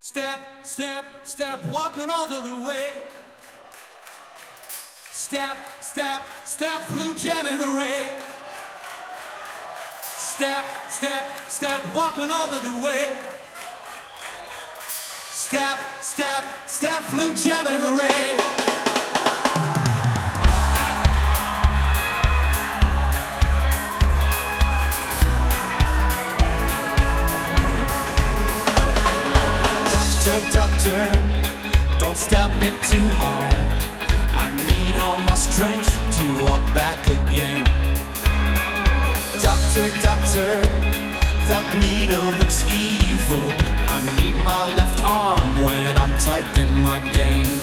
Step, step, step, walking all the way. Step, step, step, blue gem in the rain. Step, step, step, walking all the way. Step, step, step, blue gem in the rain. Doctor, don't stop me too hard. I need all my strength to walk back again. Doctor, doctor, that needle looks evil. I need my left arm when I'm typing my game.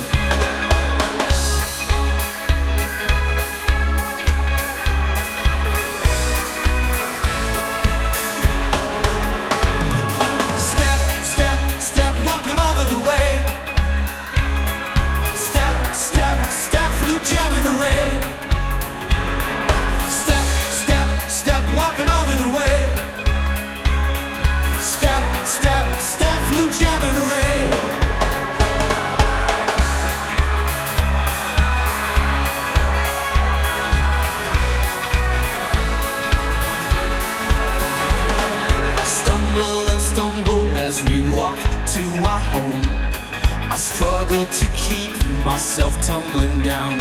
As we walk to our home, I struggle to keep myself tumbling down.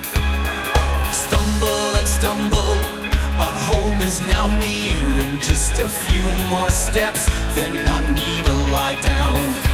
Stumble and stumble, our home is now near. In just a few more steps, then I need to lie down.